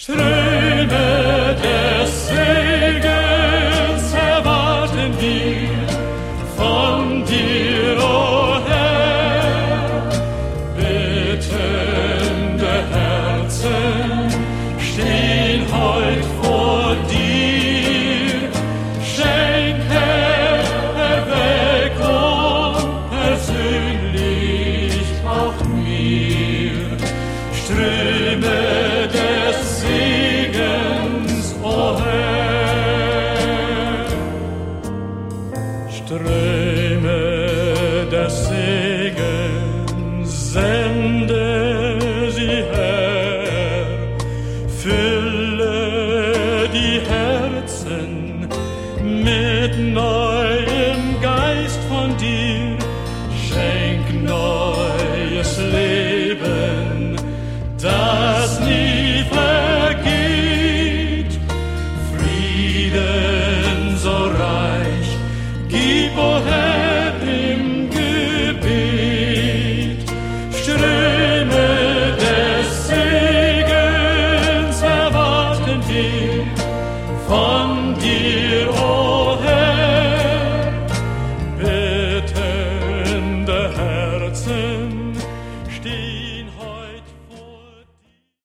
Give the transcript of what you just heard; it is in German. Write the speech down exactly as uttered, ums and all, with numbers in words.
Ströme des Segens erwarten wir von dir, o Herr. Bittende Herzen stehen heut vor dir. Schenke Erweckung persönlich auch mir. Ströme des Segens, o Herr. Ströme des Segens, sende sie, Herr. Fülle die Herzen mit neuem Geist von dir. Schenk neues Leben, das nie